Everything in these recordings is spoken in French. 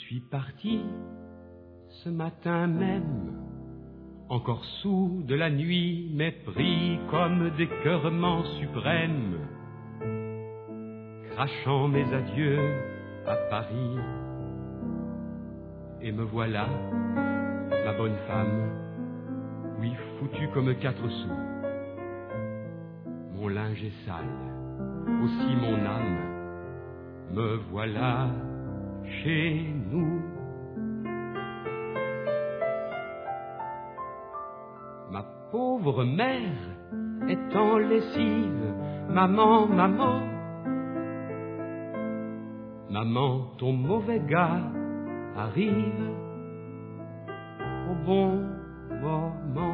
suis parti ce matin même, encore sous de la nuit, mais pris comme d'écœurement suprême, crachant mes adieux à Paris. Et me voilà, ma bonne femme, oui, foutue comme 4 sous. Mon linge est sale, aussi mon âme, me voilà chez nous. Ma pauvre mère est en lessive, maman, maman, maman, ton mauvais gars arrive au bon moment.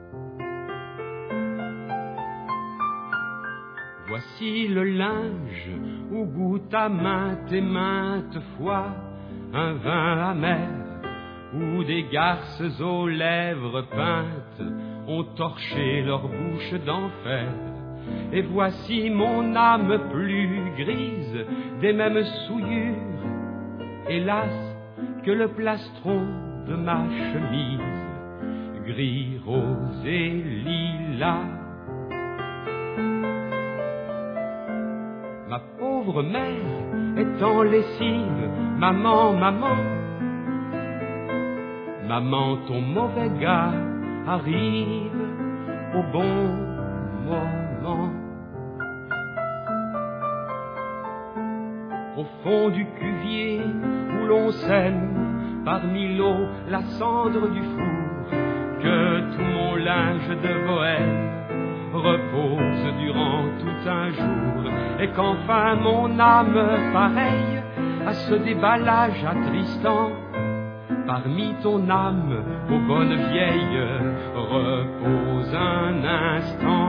Voici le linge où goûte à maintes et maintes fois un vin amer, où des garces aux lèvres peintes ont torché leur bouche d'enfer. Et voici mon âme plus grise des mêmes souillures, hélas, que le plastron de ma chemise, gris, rose et lilas. Ma pauvre mère est en lessive, maman, maman, maman, ton mauvais gars arrive au bon moment. Au fond du cuvier où l'on sème parmi l'eau la cendre du four, que tout mon linge de bohème repose durant tout un jour, et qu'enfin mon âme pareille à ce déballage attristant, parmi ton âme aux bonnes vieilles repose un instant.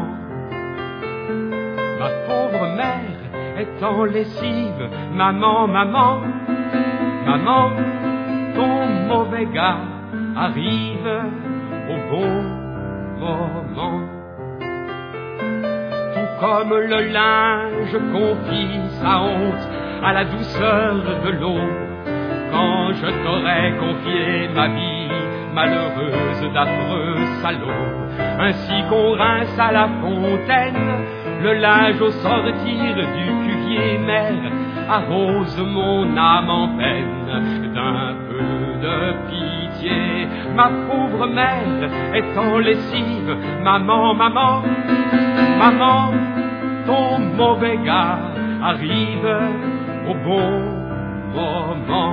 Ma pauvre mère est en lessive, maman, maman, maman, ton mauvais gars arrive au bon moment. Tout comme le linge confie sa honte à la douceur de l'eau, quand je t'aurais confié ma vie malheureuse d'affreux salaud. Ainsi qu'on rince à la fontaine le linge au sortir du cuvier mère, arrose mon âme en peine d'un peu de pitié. Ma pauvre mère est en lessive, maman, maman, maman, ton mauvais gars arrive au bon moment.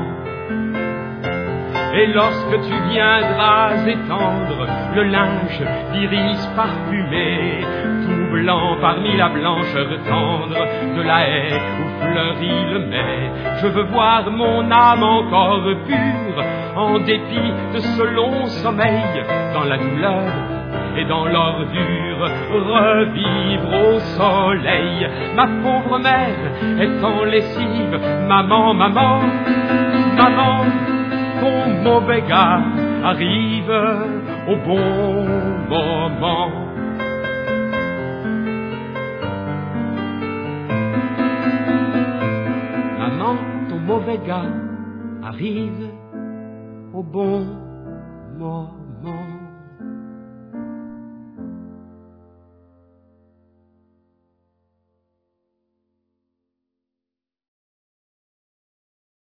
Et lorsque tu viendras étendre le linge d'iris parfumé, tout blanc parmi la blancheur tendre de la haie où fleurit le mai, je veux voir mon âme encore pure, en dépit de ce long sommeil, dans la douleur et dans l'ordure, revivre au soleil. Ma pauvre mère est en lessive, maman, maman, maman, ton mauvais gars arrive au bon moment. Maman, ton mauvais gars arrive au bon moment.